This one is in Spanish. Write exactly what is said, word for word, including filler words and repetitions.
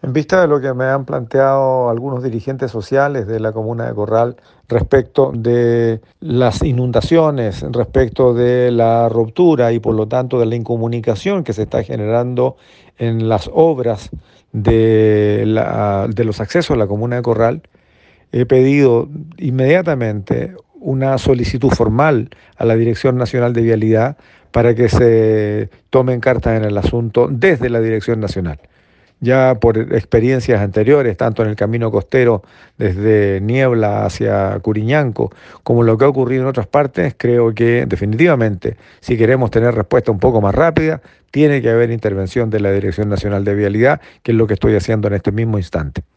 En vista de lo que me han planteado algunos dirigentes sociales de la comuna de Corral respecto de las inundaciones, respecto de la ruptura y por lo tanto de la incomunicación que se está generando en las obras de, la- de los accesos a la comuna de Corral, he pedido inmediatamente una solicitud formal a la Dirección Nacional de Vialidad para que se tomen cartas en el asunto desde la Dirección Nacional. Ya por experiencias anteriores, tanto en el camino costero desde Niebla hacia Curiñanco, como lo que ha ocurrido en otras partes, creo que definitivamente, si queremos tener respuesta un poco más rápida, tiene que haber intervención de la Dirección Nacional de Vialidad, que es lo que estoy haciendo en este mismo instante.